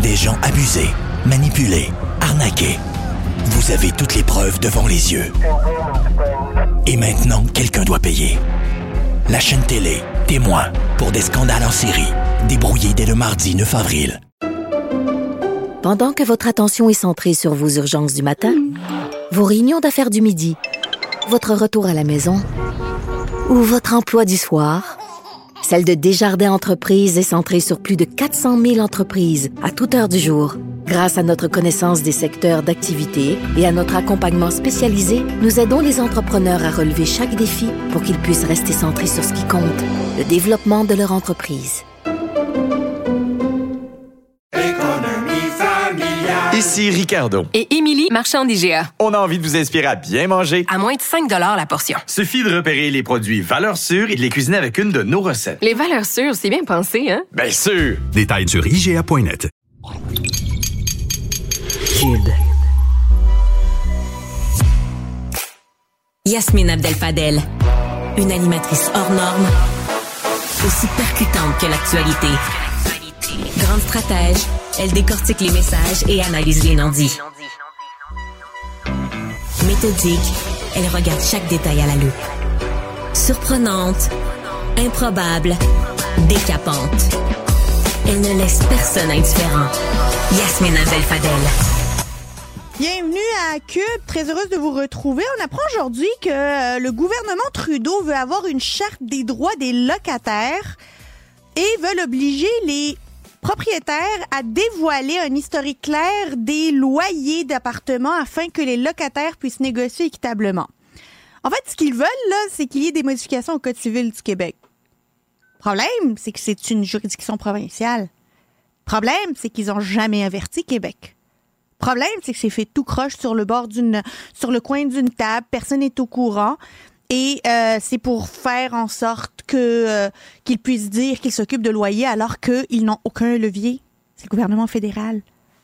des gens abusés, manipulés, arnaqués. Vous avez toutes les preuves devant les yeux. Et maintenant, quelqu'un doit payer. La chaîne télé, témoin, pour des scandales en série, débrouillés dès le mardi 9 avril. Pendant que votre attention est centrée sur vos urgences du matin, vos réunions d'affaires du midi, votre retour à la maison ou votre emploi du soir, celle de Desjardins Entreprises est centrée sur plus de 400 000 entreprises à toute heure du jour. Grâce à notre connaissance des secteurs d'activité et à notre accompagnement spécialisé, nous aidons les entrepreneurs à relever chaque défi pour qu'ils puissent rester centrés sur ce qui compte, le développement de leur entreprise. Ici Ricardo. Et Émilie, marchand d'IGA. On a envie de vous inspirer à bien manger. À moins de 5 $ la portion. Suffit de repérer les produits valeurs sûres et de les cuisiner avec une de nos recettes. Les valeurs sûres, c'est bien pensé, hein? Bien sûr! Détails sur IGA.net. Cube. Yasmine Abdel-Fadel, une animatrice hors norme, aussi percutante que l'actualité. Grande stratège, elle décortique les messages et analyse les non-dits. Méthodique, elle regarde chaque détail à la loupe. Surprenante, improbable, décapante. Elle ne laisse personne indifférent. Yasmine Abdel-Fadel. Bienvenue à Cube, très heureuse de vous retrouver. On apprend aujourd'hui que le gouvernement Trudeau veut avoir une charte des droits des locataires et veulent obliger les propriétaires à dévoiler un historique clair des loyers d'appartements afin que les locataires puissent négocier équitablement. En fait, ce qu'ils veulent, là, c'est qu'il y ait des modifications au Code civil du Québec. Problème, c'est que c'est une juridiction provinciale. Problème, c'est qu'ils n'ont jamais averti Québec. Problème, c'est que c'est fait tout croche sur le coin d'une table, personne n'est au courant. Et c'est pour faire en sorte qu'ils puissent dire qu'ils s'occupent de loyer alors qu'ils n'ont aucun levier. C'est le gouvernement fédéral.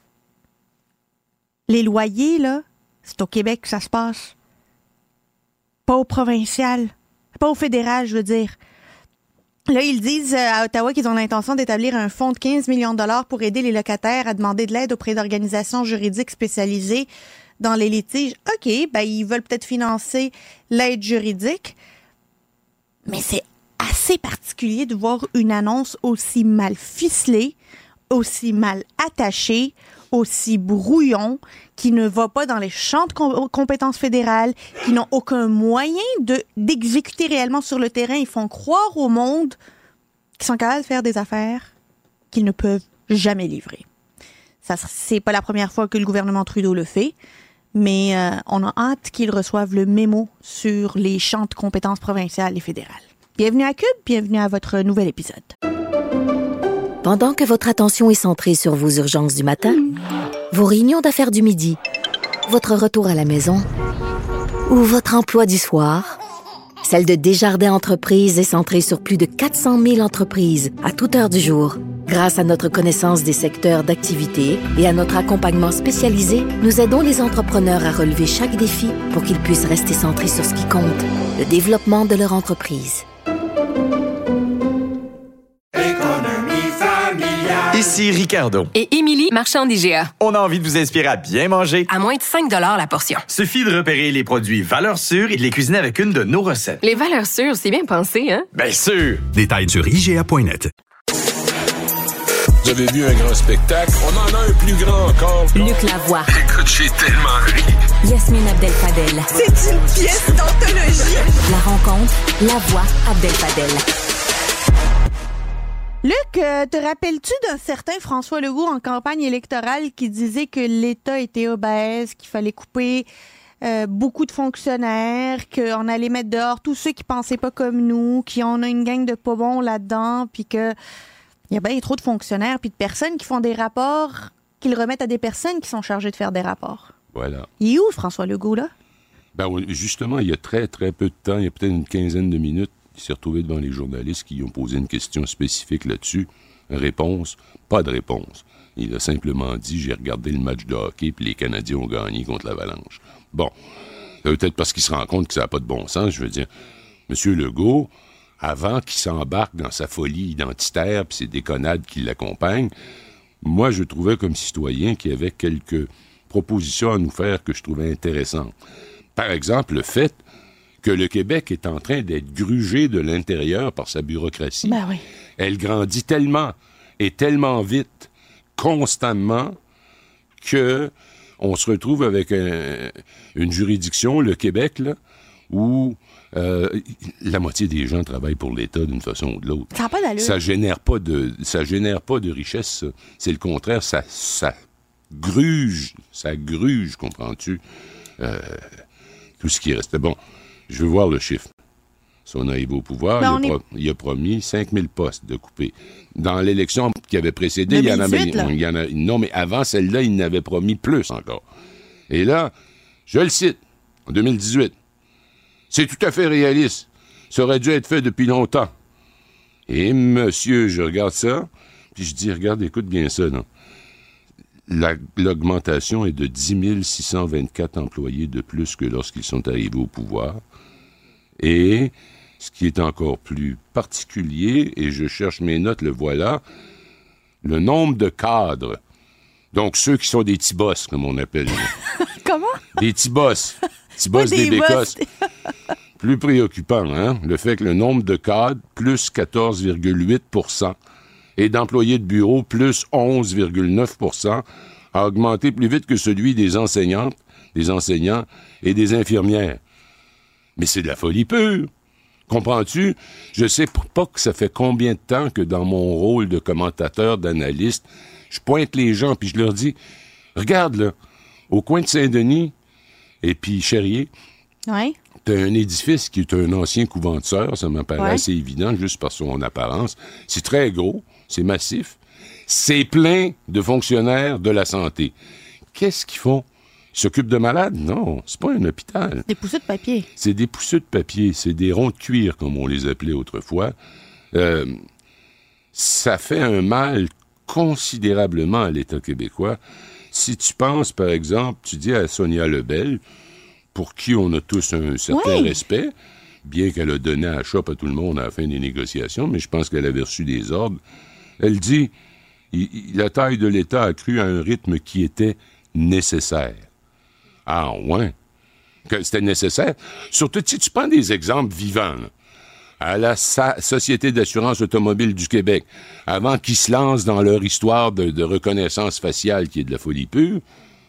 Les loyers, là, c'est au Québec que ça se passe. Pas au provincial. Pas au fédéral, je veux dire. Là, ils disent à Ottawa qu'ils ont l'intention d'établir un fonds de 15 millions de dollars pour aider les locataires à demander de l'aide auprès d'organisations juridiques spécialisées dans les litiges. OK, ben ils veulent peut-être financer l'aide juridique, mais c'est assez particulier de voir une annonce aussi mal ficelée, aussi mal attachée, aussi brouillon, qui ne va pas dans les champs de compétences fédérales, qui n'ont aucun moyen d'exécuter réellement sur le terrain. Ils font croire au monde qu'ils sont capables de faire des affaires qu'ils ne peuvent jamais livrer. Ça, c'est pas la première fois que le gouvernement Trudeau le fait. Mais on a hâte qu'ils reçoivent le mémo sur les champs de compétences provinciales et fédérales. Bienvenue à Cube, bienvenue à votre nouvel épisode. Pendant que votre attention est centrée sur vos urgences du matin, vos réunions d'affaires du midi, votre retour à la maison ou votre emploi du soir, celle de Desjardins Entreprises est centrée sur plus de 400 000 entreprises à toute heure du jour. Grâce à notre connaissance des secteurs d'activité et à notre accompagnement spécialisé, nous aidons les entrepreneurs à relever chaque défi pour qu'ils puissent rester centrés sur ce qui compte, le développement de leur entreprise. Ici Ricardo. Et Émilie, marchand d'IGA. On a envie de vous inspirer à bien manger. À moins de 5 $ la portion. Suffit de repérer les produits valeurs sûres et de les cuisiner avec une de nos recettes. Les valeurs sûres, c'est bien pensé, hein? Bien sûr! Détails sur IGA.net. Vous avez vu un grand spectacle? On en a un plus grand encore. Luc Lavoie. Écoute, j'ai tellement ri. Yasmine Abdel-Fadel. C'est une pièce d'anthologie. La rencontre, Lavoie Abdel-Fadel. Luc, te rappelles-tu d'un certain François Legault en campagne électorale qui disait que l'État était obèse, qu'il fallait couper beaucoup de fonctionnaires, qu'on allait mettre dehors tous ceux qui pensaient pas comme nous, qu'on a une gang de pas bons là-dedans, puis que il y a bien trop de fonctionnaires puis de personnes qui font des rapports qu'ils remettent à des personnes qui sont chargées de faire des rapports. Voilà. Il est où, François Legault, là? Ben, justement, il y a très, très peu de temps, il y a peut-être une quinzaine de minutes, il s'est retrouvé devant les journalistes qui ont posé une question spécifique là-dessus. Réponse, pas de réponse. Il a simplement dit « J'ai regardé le match de hockey puis les Canadiens ont gagné contre l'Avalanche. » Bon, peut-être parce qu'il se rend compte que ça n'a pas de bon sens, je veux dire. Monsieur Legault, avant qu'il s'embarque dans sa folie identitaire puis ses déconnades qui l'accompagnent, moi, je trouvais comme citoyen qu'il y avait quelques propositions à nous faire que je trouvais intéressantes. Par exemple, le fait que le Québec est en train d'être grugé de l'intérieur par sa bureaucratie. Ben oui. Elle grandit tellement et tellement vite, constamment, que on se retrouve avec une juridiction, le Québec, là, où la moitié des gens travaillent pour l'État d'une façon ou de l'autre. Ça n'a pas d'allure. Ça génère pas de richesse, ça. C'est le contraire, ça gruge, comprends-tu, tout ce qui reste. Bon, je veux voir le chiffre. Si on arrive au pouvoir, il a promis 5000 postes de couper. Dans l'élection qui avait précédé, 2018, il y en a... Non, mais avant celle-là, il n'avait promis plus encore. Et là, je le cite, en 2018, c'est tout à fait réaliste. Ça aurait dû être fait depuis longtemps. Et monsieur, je regarde ça, puis je dis, regarde, écoute bien ça, non? L'augmentation est de 10 624 employés de plus que lorsqu'ils sont arrivés au pouvoir. Et ce qui est encore plus particulier, et je cherche mes notes, le voilà, le nombre de cadres, donc ceux qui sont des petits boss, comme on appelle. Comment? Des petits boss. Petits boss des bécosses. Plus préoccupant, hein? Le fait que le nombre de cadres, plus 14,8 % et d'employés de bureau, plus 11,9 % a augmenté plus vite que celui des enseignantes, des enseignants et des infirmières. Mais c'est de la folie pure. Comprends-tu? Je sais pas que ça fait combien de temps que dans mon rôle de commentateur, d'analyste, je pointe les gens puis je leur dis, regarde là, au coin de Saint-Denis et puis Cherrier, ouais. T'as un édifice qui est un ancien couvent de sœurs, ça m'apparaît assez évident juste par son apparence. C'est très gros, c'est massif, c'est plein de fonctionnaires de la santé. Qu'est-ce qu'ils font? Ils s'occupent de malades? Non, c'est pas un hôpital. Des pousseux de papier. C'est des pousseux de papier, c'est des ronds de cuir, comme on les appelait autrefois. Ça fait un mal considérablement à l'État québécois. Si tu penses, par exemple, tu dis à Sonia Lebel, pour qui on a tous un certain respect, bien qu'elle a donné à chope à tout le monde à la fin des négociations, mais je pense qu'elle avait reçu des ordres, elle dit, la taille de l'État a cru à un rythme qui était nécessaire. Ah, ouais. Que c'était nécessaire. Surtout si tu prends des exemples vivants, là, à la Société d'assurance automobile du Québec, avant qu'ils se lancent dans leur histoire de reconnaissance faciale qui est de la folie pure,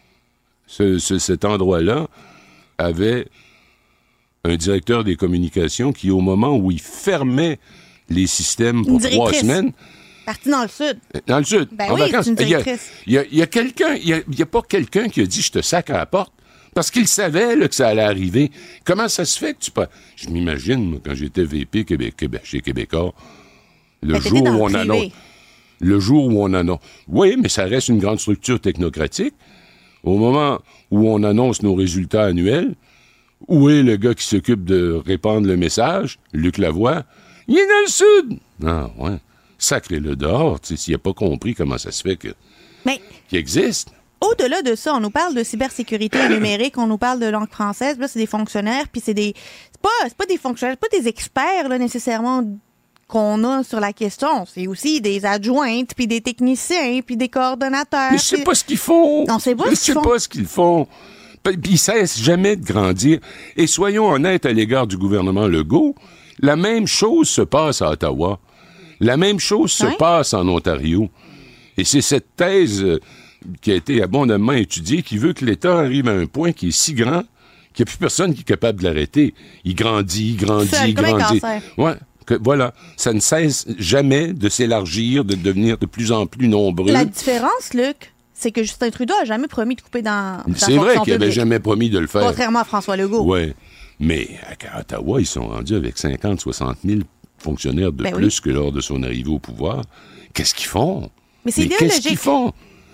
cet endroit-là avait un directeur des communications qui, au moment où il fermait les systèmes pour 3 semaines... Parti dans le sud. Dans le sud, ben en oui, vacances. C'est une directrice. Il y a quelqu'un, il y a pas quelqu'un qui a dit « je te sac à la porte ». Parce qu'il savait là, que ça allait arriver. Comment ça se fait que tu peux... Je m'imagine, moi, quand j'étais VP chez Québécois, le jour où on annonce... Le jour où on annonce... Oui, mais ça reste une grande structure technocratique. Au moment où on annonce nos résultats annuels, où est le gars qui s'occupe de répandre le message? Luc Lavoie. Il est dans le sud! Ah, ouais. Sacré-le dehors, tu sais, s'il n'a pas compris comment ça se fait qu'il existe. Au-delà de ça, on nous parle de cybersécurité numérique, on nous parle de langue française. Là, c'est des fonctionnaires, puis c'est pas des fonctionnaires, pas des experts là, nécessairement qu'on a sur la question. C'est aussi des adjointes, puis des techniciens, puis des coordonnateurs. Mais je sais pas ce qu'ils font. On sait pas ce qu'ils font. Je sais pas ce qu'ils font. Puis ils cessent jamais de grandir. Et soyons honnêtes à l'égard du gouvernement Legault, la même chose se passe à Ottawa. La même chose se passe en Ontario. Et c'est cette thèse qui a été abondamment étudiée qui veut que l'État arrive à un point qui est si grand qu'il n'y a plus personne qui est capable de l'arrêter. Il grandit. Ouais, voilà. Ça ne cesse jamais de s'élargir, de devenir de plus en plus nombreux. La différence, Luc, c'est que Justin Trudeau n'a jamais promis de couper dans la C'est vrai qu'il n'avait jamais promis de le faire. Contrairement à François Legault. Oui. Mais à Ottawa, ils sont rendus avec 50-60 000 fonctionnaires de plus que lors de son arrivée au pouvoir. Qu'est-ce qu'ils font? Mais c'est idéologique. Qu'est-ce qu'ils font?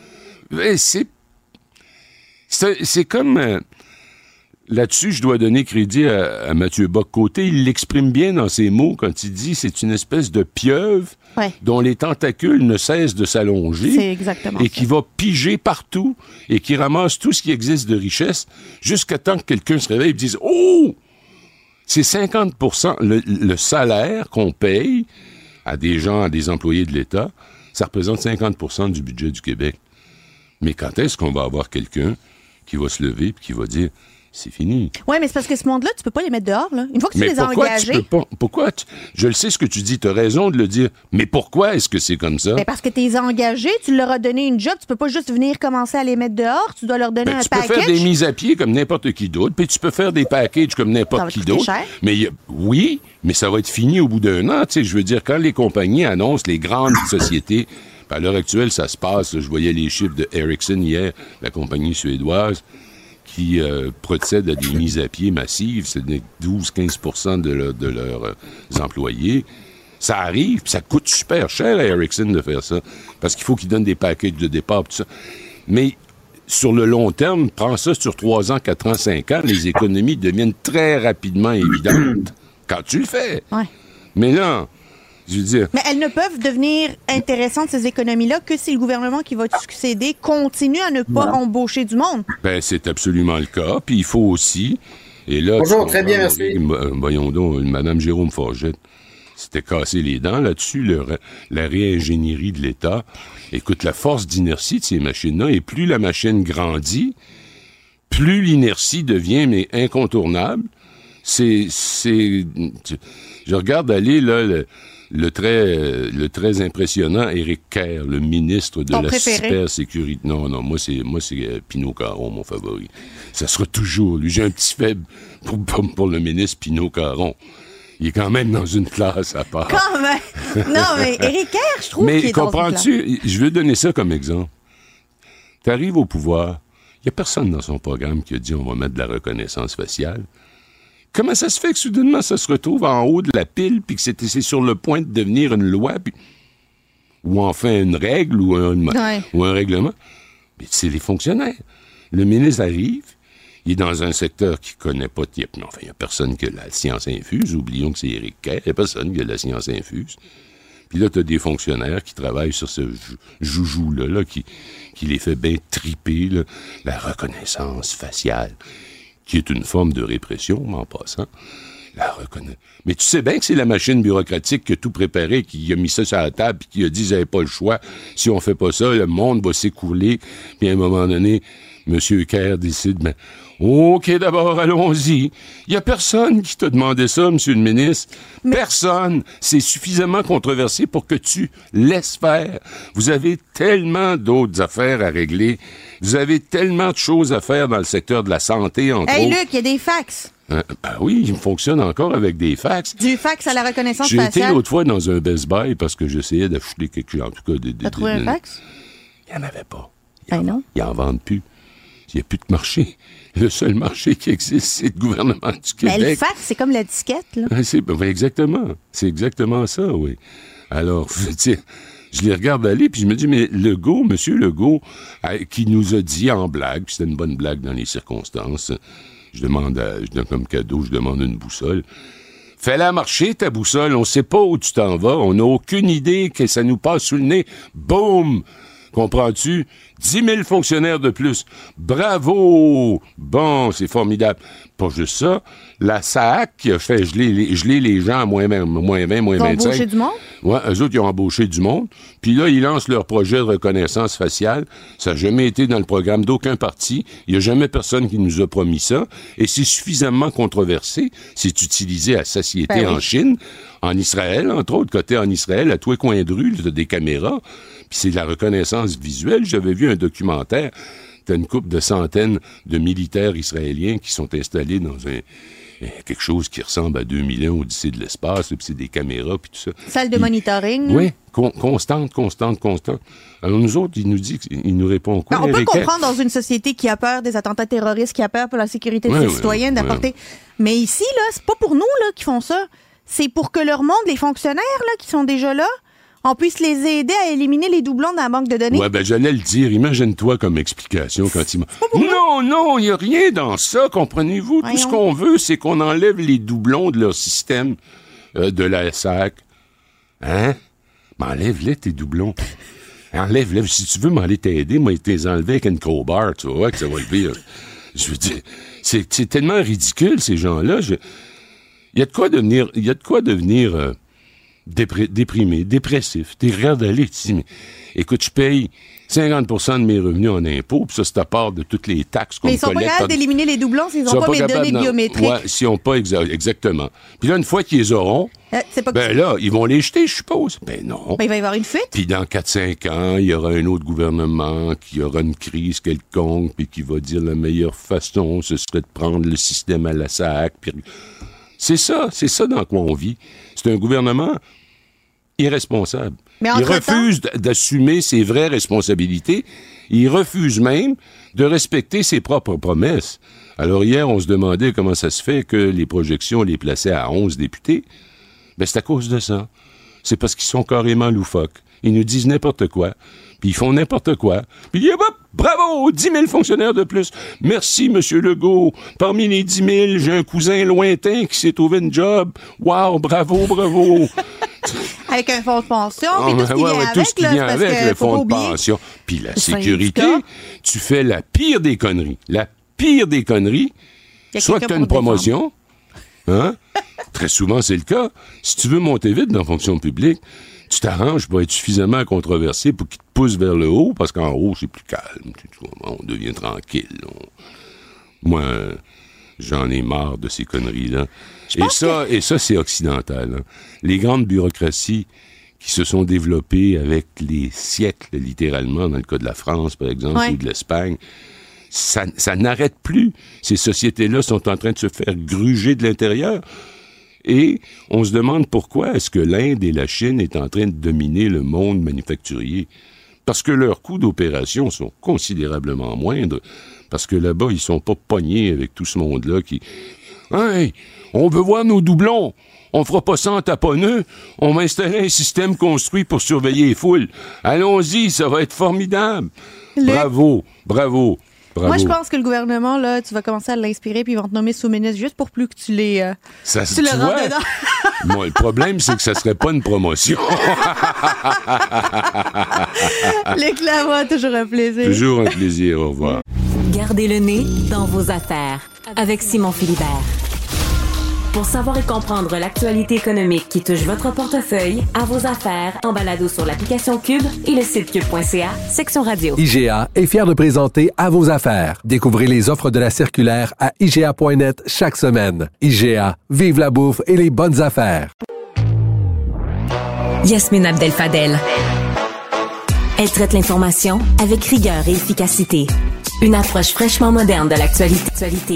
C'est comme... là-dessus, je dois donner crédit à Mathieu Bock-Côté. Il l'exprime bien dans ses mots quand il dit c'est une espèce de pieuvre dont les tentacules ne cessent de s'allonger. C'est exactement et qui va piger partout et qui ramasse tout ce qui existe de richesse jusqu'à temps que quelqu'un se réveille et dise « Oh! » C'est 50% le salaire qu'on paye à des gens, à des employés de l'État. Ça représente 50% du budget du Québec. Mais quand est-ce qu'on va avoir quelqu'un qui va se lever et qui va dire c'est fini? Oui, mais c'est parce que ce monde-là, tu peux pas les mettre dehors, là. Une fois que tu les as engagés. Je le sais ce que tu dis, tu as raison de le dire. Mais pourquoi est-ce que c'est comme ça? Ben parce que tu les as engagés, tu leur as donné une job, tu peux pas juste venir commencer à les mettre dehors, tu dois leur donner un package. Tu peux faire des mises à pied comme n'importe qui d'autre, puis tu peux faire des packages comme n'importe qui d'autre. Cher. Mais oui, mais ça va être fini au bout d'un an. Tu sais, je veux dire, quand les compagnies annoncent les grandes sociétés, à l'heure actuelle, ça se passe. Je voyais les chiffres de Ericsson hier, la compagnie suédoise, qui procède à des mises à pied massives. C'est 12-15% de leurs employés. Ça arrive, puis ça coûte super cher à Ericsson de faire ça, parce qu'il faut qu'ils donnent des packages de départ, tout ça. Mais sur le long terme, prends ça sur 3 ans, 4 ans, 5 ans, les économies deviennent très rapidement évidentes quand tu le fais. Ouais. Mais là, je veux dire... Mais elles ne peuvent devenir intéressantes, ces économies-là, que si le gouvernement qui va te succéder continue à ne pas embaucher du monde. Ben, c'est absolument le cas. Puis il faut aussi... Et là, bonjour, très bien, merci. Voyons donc, Mme Jérôme Forget s'était cassé les dents là-dessus, la réingénierie de l'État. Écoute, la force d'inertie de ces machines-là, et plus la machine grandit, plus l'inertie devient incontournable. Je regarde aller, là, le très impressionnant Éric Kerr, le ministre de la cybersécurité. Non, moi c'est Pinot Caron, mon favori. Ça sera toujours lui. J'ai un petit faible pour le ministre Pinot Caron. Il est quand même dans une classe à part. Quand même! Non, mais Éric Kerr, je trouve qu'il est dans une classe. Mais comprends-tu? Je veux donner ça comme exemple. Tu arrives au pouvoir, il n'y a personne dans son programme qui a dit on va mettre de la reconnaissance faciale. Comment ça se fait que soudainement ça se retrouve en haut de la pile puis que c'est sur le point de devenir une loi ou enfin une règle ou un règlement? Mais c'est les fonctionnaires. Le ministre arrive, il est dans un secteur qu'il ne connaît pas. Il n'y a personne qui a la science infuse. Oublions que c'est Éric Kerr. Il n'y a personne qui a la science infuse. Puis là, tu as des fonctionnaires qui travaillent sur ce joujou-là qui les fait bien triper, là, la reconnaissance faciale, qui est une forme de répression, en passant. Mais tu sais bien que c'est la machine bureaucratique qui a tout préparé, qui a mis ça sur la table, puis qui a dit, vous n'avez pas le choix. Si on fait pas ça, le monde va s'écouler. Puis à un moment donné, M. Kerr décide, OK, d'abord, allons-y. Il n'y a personne qui t'a demandé ça, M. le ministre. Personne. C'est suffisamment controversé pour que tu laisses faire. Vous avez tellement d'autres affaires à régler. Vous avez tellement de choses à faire dans le secteur de la santé, entre autres. Hey, Luc, il y a des fax. Oui, il fonctionne encore avec des fax. Du fax à la reconnaissance faciale. J'ai été l'autre fois dans un Best Buy parce que j'essayais d'acheter quelque chose. En tout cas, t'as trouvé un fax? Il n'y en avait pas. Non. Ils n'en vendent plus. Il n'y a plus de marché. Le seul marché qui existe, c'est le gouvernement du Québec. Mais le fax, c'est comme la disquette, là. Exactement. C'est exactement ça, oui. Alors, je les regarde aller, puis je me dis, mais Legault, M. Legault, qui nous a dit en blague, puis c'était une bonne blague dans les circonstances, je donne comme cadeau, je demande une boussole. Fais-la marcher, ta boussole. On ne sait pas où tu t'en vas. On n'a aucune idée que ça nous passe sous le nez. Boum! Comprends-tu? 10 000 fonctionnaires de plus. Bravo! Bon, c'est formidable. Pas juste ça. La SAAC qui a fait geler les gens à moins 20, moins 25. Ils ont embauché du monde? Oui, eux autres, ils ont embauché du monde. Puis là, ils lancent leur projet de reconnaissance faciale. Ça n'a jamais été dans le programme d'aucun parti. Il n'y a jamais personne qui nous a promis ça. Et c'est suffisamment controversé. C'est utilisé à satiété en Chine, en Israël, entre autres. Côté en Israël, à tous les coins de rue, tu as des caméras. Puis c'est de la reconnaissance visuelle. J'avais vu un documentaire. T'as une couple de centaines de militaires israéliens qui sont installés dans quelque chose qui ressemble à 2001 Odyssée de l'espace, puis c'est des caméras, puis tout ça. Salle de monitoring. Oui, constante. Alors nous autres, il nous répond quoi? On peut comprendre dans une société qui a peur des attentats terroristes, qui a peur pour la sécurité de ses citoyens d'apporter... Mais ici, là, c'est pas pour nous là qui font ça. C'est pour que leur monde, les fonctionnaires là, qui sont déjà là, on puisse les aider à éliminer les doublons dans la banque de données. Ouais, j'allais le dire. Imagine-toi comme explication quand il m'a... Non, il n'y a rien dans ça, comprenez-vous? Voyons. Tout ce qu'on veut, c'est qu'on enlève les doublons de leur système de la SAC. Hein? Mais enlève-les, tes doublons. Enlève-les. Si tu veux m'aller t'aider, moi, t'es enlevé avec une crowbar, tu vois, que ça va le pire. Je veux dire, c'est tellement ridicule, ces gens-là. Il y a de quoi devenir déprimé, dépressif. T'es regardes aller, tu dis, mais écoute, je paye 50% de mes revenus en impôts, puis ça, c'est à part de toutes les taxes qu'on collecte. Mais ils sont pas capables d'éliminer les doublons s'ils n'ont pas mes données biométriques. Ouais, s'ils n'ont pas exactement. Puis là, une fois qu'ils les auront, là, ils vont les jeter, je suppose. Ben non. Ben, il va y avoir une fuite. Puis dans 4-5 ans, il y aura un autre gouvernement qui aura une crise quelconque, puis qui va dire la meilleure façon, ce serait de prendre le système à la sac. Puis... C'est ça dans quoi on vit. C'est un gouvernement irresponsable. Il refuse d'assumer ses vraies responsabilités. Il refuse même de respecter ses propres promesses. Alors hier, on se demandait comment ça se fait que les projections les plaçaient à 11 députés. Ben c'est à cause de ça. C'est parce qu'ils sont carrément loufoques. Ils nous disent n'importe quoi, puis ils font n'importe quoi. Puis hop, bravo, 10 000 fonctionnaires de plus. Merci, M. Legault. Parmi les 10 000, j'ai un cousin lointain qui s'est trouvé une job. Wow, bravo. Avec un fonds de pension, puis tout ce qui vient avec, le fonds de pension. Puis la sécurité, tu fais la pire des conneries. La pire des conneries, soit que tu as une promotion, hein? Très souvent, c'est le cas. Si tu veux monter vite dans la fonction publique, tu t'arranges pour être suffisamment controversé pour qu'il te pousse vers le haut, parce qu'en haut, c'est plus calme. On devient tranquille. Moi, j'en ai marre de ces conneries-là. Et ça, c'est occidental. Hein. Les grandes bureaucraties qui se sont développées avec les siècles, littéralement, dans le cas de la France, par exemple, ou de l'Espagne, ça n'arrête plus. Ces sociétés-là sont en train de se faire gruger de l'intérieur. Et on se demande pourquoi est-ce que l'Inde et la Chine est en train de dominer le monde manufacturier. Parce que leurs coûts d'opération sont considérablement moindres. Parce que là-bas, ils sont pas pognés avec tout ce monde-là qui... Hey, on veut voir nos doublons. On fera pas ça en taponneux. On va installer un système construit pour surveiller les foules. Allons-y, ça va être formidable. Bravo. Moi, je pense que le gouvernement, là, tu vas commencer à l'inspirer puis ils vont te nommer sous-ministre juste pour plus que tu les tu le rentres dedans. Moi, le problème, c'est que ça serait pas une promotion. Luc Lavoie, toujours un plaisir. Toujours un plaisir, au revoir. Gardez le nez dans vos affaires avec Simon Philibert. Pour savoir et comprendre l'actualité économique qui touche votre portefeuille, à vos affaires, en balado sur l'application Cube et le site cube.ca, section radio. IGA est fier de présenter À vos affaires. Découvrez les offres de la circulaire à IGA.net chaque semaine. IGA, vive la bouffe et les bonnes affaires. Yasmine Abdel-Fadel. Elle traite l'information avec rigueur et efficacité. Une approche fraîchement moderne de l'actualité.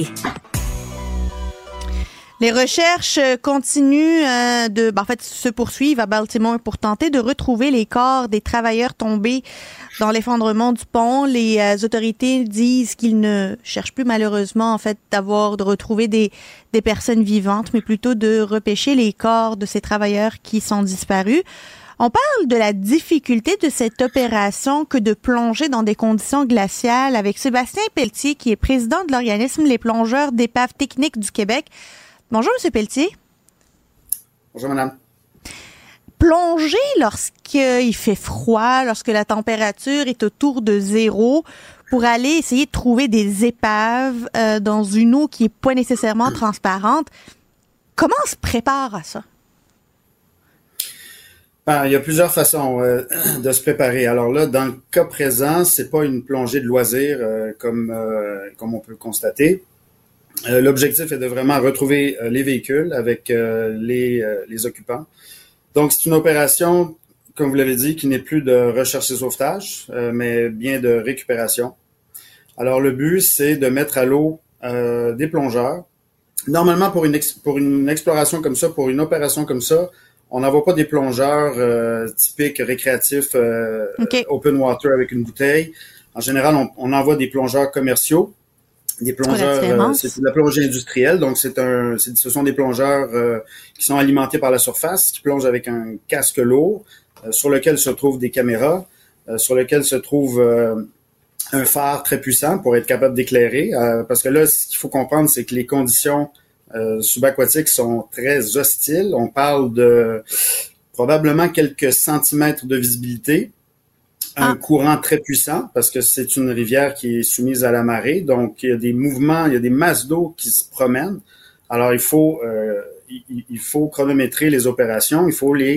Les recherches continuent se poursuivent à Baltimore pour tenter de retrouver les corps des travailleurs tombés dans l'effondrement du pont. Les autorités disent qu'ils ne cherchent plus malheureusement de retrouver des personnes vivantes, mais plutôt de repêcher les corps de ces travailleurs qui sont disparus. On parle de la difficulté de cette opération que de plonger dans des conditions glaciales avec Sébastien Pelletier, qui est président de l'organisme Les Plongeurs d'épaves techniques du Québec. Bonjour, M. Pelletier. Bonjour, madame. Plonger lorsqu'il fait froid, lorsque la température est autour de 0, pour aller essayer de trouver des épaves dans une eau qui n'est pas nécessairement transparente. Comment on se prépare à ça? Il y a plusieurs façons de se préparer. Alors là, dans le cas présent, c'est pas une plongée de loisir comme on peut le constater. L'objectif est de vraiment retrouver les véhicules avec les occupants. Donc, c'est une opération, comme vous l'avez dit, qui n'est plus de recherche et sauvetage, mais bien de récupération. Alors, le but, c'est de mettre à l'eau des plongeurs. Normalement, pour une exploration comme ça, pour une opération comme ça, on n'envoie pas des plongeurs typiques récréatifs open water avec une bouteille. En général, on envoie des plongeurs commerciaux. Des plongeurs, c'est de la plongée industrielle, donc ce sont des plongeurs qui sont alimentés par la surface, qui plongent avec un casque lourd, sur lequel se trouvent des caméras, sur lequel se trouve un phare très puissant pour être capable d'éclairer, parce que là, ce qu'il faut comprendre, c'est que les conditions subaquatiques sont très hostiles. On parle de probablement quelques centimètres de visibilité. Un courant très puissant, parce que c'est une rivière qui est soumise à la marée, donc il y a des mouvements, il y a des masses d'eau qui se promènent. Alors il faut il faut chronométrer les opérations, il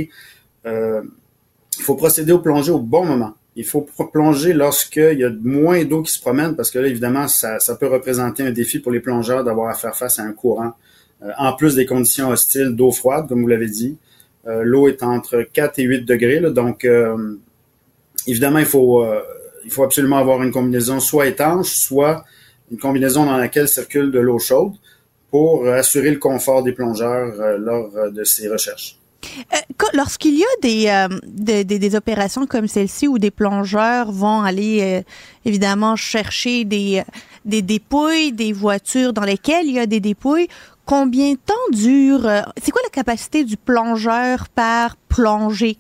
faut procéder au plongée au bon moment. Il faut plonger lorsqu'il y a moins d'eau qui se promène, parce que là, évidemment, ça peut représenter un défi pour les plongeurs d'avoir à faire face à un courant. En plus des conditions hostiles d'eau froide, comme vous l'avez dit. L'eau est entre 4 et 8 degrés, là, donc évidemment, il faut absolument avoir une combinaison soit étanche, soit une combinaison dans laquelle circule de l'eau chaude pour assurer le confort des plongeurs lors de ces recherches. Lorsqu'il y a des opérations comme celle-ci où des plongeurs vont aller évidemment chercher des dépouilles, des voitures dans lesquelles il y a des dépouilles, combien de temps dure, c'est quoi la capacité du plongeur par plongée?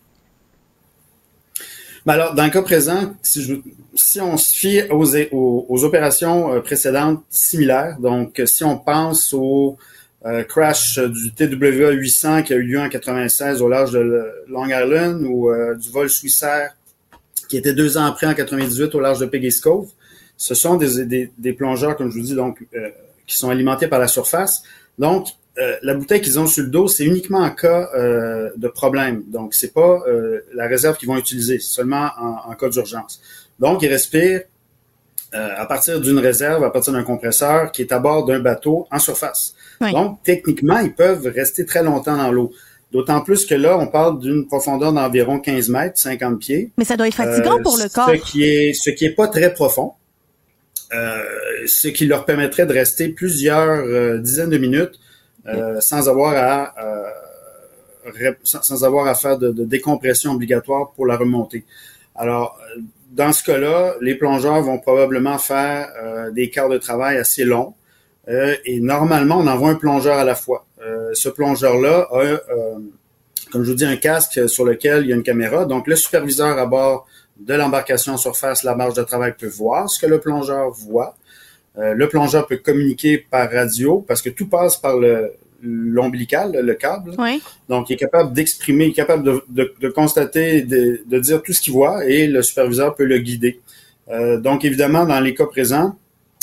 Ben alors, dans le cas présent, si on se fie aux opérations précédentes similaires, donc si on pense au crash du TWA 800 qui a eu lieu en 96 au large de Long Island ou du vol Swissair qui était 2 ans après en 98 au large de Peggy's Cove, ce sont des plongeurs, comme je vous dis, donc qui sont alimentés par la surface. Donc, la bouteille qu'ils ont sur le dos, c'est uniquement en cas de problème. Donc, c'est pas la réserve qu'ils vont utiliser, c'est seulement en cas d'urgence. Donc, ils respirent à partir d'une réserve, à partir d'un compresseur qui est à bord d'un bateau en surface. Oui. Donc, techniquement, ils peuvent rester très longtemps dans l'eau. D'autant plus que là, on parle d'une profondeur d'environ 15 mètres, 50 pieds. Mais ça doit être fatigant pour le corps. Ce qui est pas très profond. Ce qui leur permettrait de rester plusieurs dizaines de minutes sans avoir à faire de décompression obligatoire pour la remontée. Alors, dans ce cas-là, les plongeurs vont probablement faire des quarts de travail assez longs et normalement, on envoie un plongeur à la fois. Ce plongeur-là a, comme je vous dis, un casque sur lequel il y a une caméra. Donc, le superviseur à bord de l'embarcation en surface, la marge de travail peut voir ce que le plongeur voit. Le plongeur peut communiquer par radio parce que tout passe par l'ombilical, le câble. Oui. Donc, il est capable d'exprimer, il est capable de constater, de dire tout ce qu'il voit et le superviseur peut le guider. Donc, évidemment, dans le cas présent,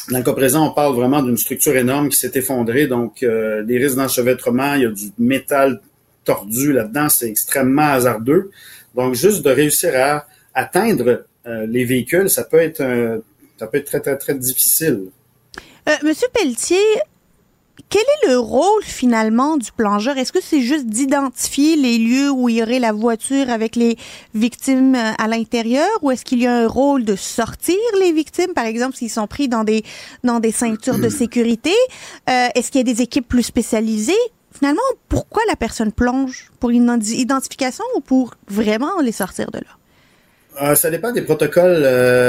on parle vraiment d'une structure énorme qui s'est effondrée. Donc, des risques d'enchevêtrement, il y a du métal tordu là-dedans, c'est extrêmement hasardeux. Donc, juste de réussir à atteindre les véhicules, ça peut être très, très, très difficile. Monsieur Pelletier, quel est le rôle finalement du plongeur? Est-ce que c'est juste d'identifier les lieux où il y aurait la voiture avec les victimes à l'intérieur ou est-ce qu'il y a un rôle de sortir les victimes, par exemple s'ils sont pris dans des ceintures de sécurité? Est-ce qu'il y a des équipes plus spécialisées? Finalement, pourquoi la personne plonge? Pour une identification ou pour vraiment les sortir de là? Ça dépend des protocoles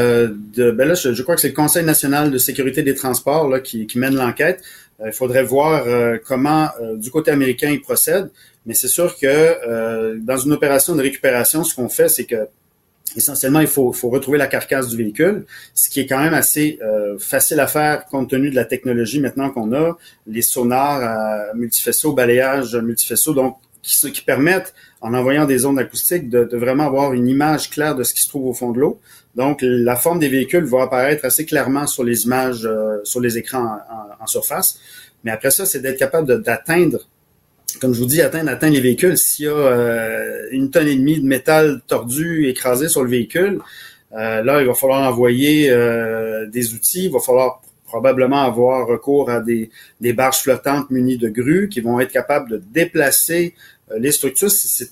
ben là, je crois que c'est le Conseil national de sécurité des transports là, qui mène l'enquête. Il faudrait voir comment, du côté américain, ils procèdent. Mais c'est sûr que dans une opération de récupération, ce qu'on fait, c'est que essentiellement, il faut retrouver la carcasse du véhicule, ce qui est quand même assez facile à faire compte tenu de la technologie maintenant qu'on a, les sonars multifaisceaux, balayage multifaisceaux, donc qui permettent, en envoyant des ondes acoustiques, de vraiment avoir une image claire de ce qui se trouve au fond de l'eau. Donc, la forme des véhicules va apparaître assez clairement sur les images, sur les écrans en surface. Mais après ça, c'est d'être capable d'atteindre, comme je vous dis, atteindre les véhicules. S'il y a 1,5 tonne de métal tordu écrasé sur le véhicule, là, il va falloir envoyer des outils. Il va falloir probablement avoir recours à des barges flottantes munies de grues qui vont être capables de déplacer les structures. C'est